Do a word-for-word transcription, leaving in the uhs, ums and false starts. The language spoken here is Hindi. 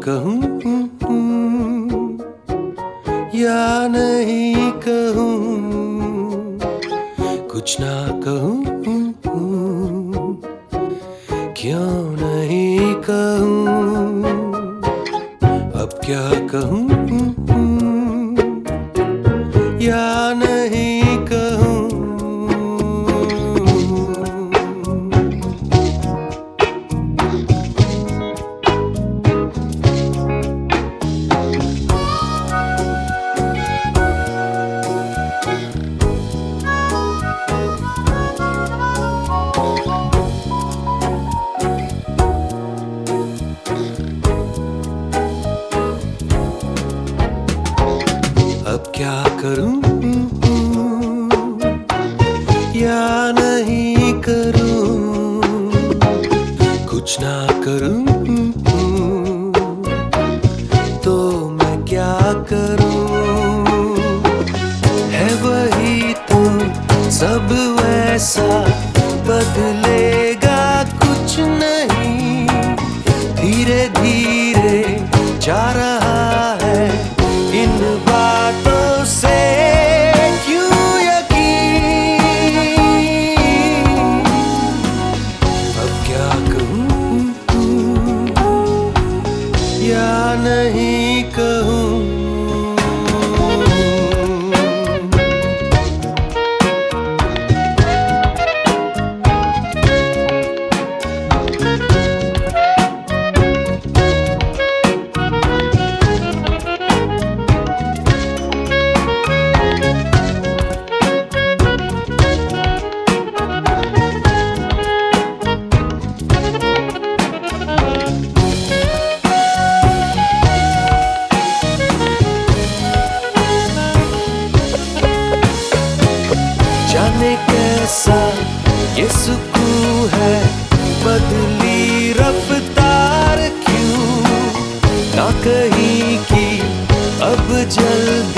कहूँ या नहीं कहूँ, कुछ ना कहूँ, क्यों नहीं कहूँ, अब क्या कहूँ या नहीं कहूँ। अब क्या करूं या नहीं करूं, कुछ ना करूं तो मैं क्या करूं। है वही तो सब वैसा, बदलेगा कुछ नहीं, धीरे धीरे जा रहा है इन बातों से क्यों यकीन। अब क्या कहूँ या नहीं कहूँ। जाने कैसा ये सुकून है, बदली रफ्तार क्यों, ना कहीं की अब जल्दी